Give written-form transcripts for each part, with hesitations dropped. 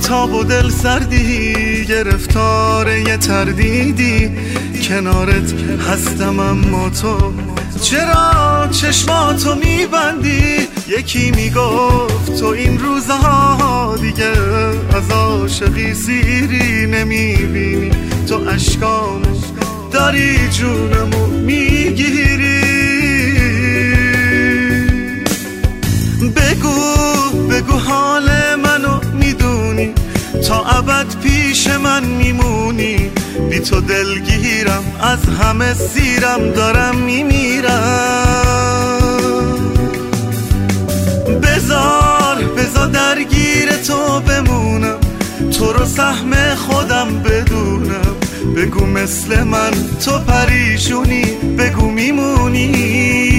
بی‌تاب و دل سردی، گرفتار یه تردیدی، کنارت هستم اما تو چرا چشماتو میبندی؟ یکی میگفت تو این روزها دیگه از عاشقی سیری نمیبینی، تو اشکامو داری جونمو میگیری. بگو حال منو میدونی، تا ابد پیش من میمونی، بی تو دلگیرم، از همه سیرم، دارم میمیرم. بذار درگیر تو بمونم، تو رو سهم خودم بدونم، بگو مثل من تو پریشونی، بگو میمونی.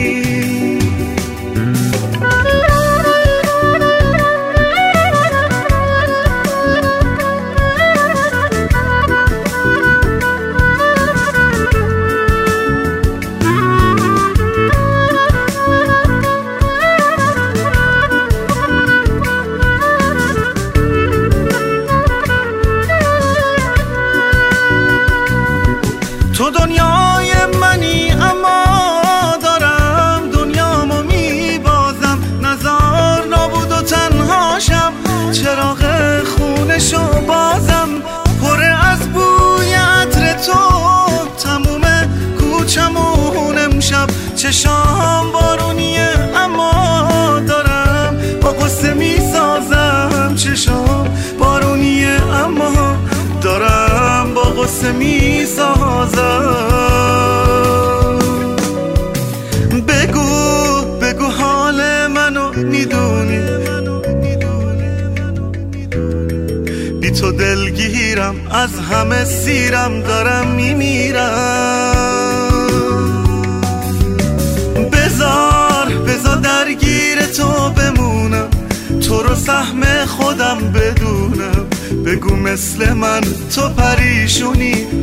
تو دنیای منی اما دارم دنیامو میبازم، نزار نابود و تنهاشم، چراغ خونشو بازم، پره از بوی عطر تو تموم کوچمون امشب، چشام بارونیه اما دارم با قصه میسازم، چشام بارونیه اما دارم با قصه میسازم. بگو حال منو میدونی، بی تو دلگیرم، از همه سیرم، دارم میمیرم. بذار درگیر تو بمونم، تو رو سهم خودم بدونم، بگو مثل من تو پریشونی،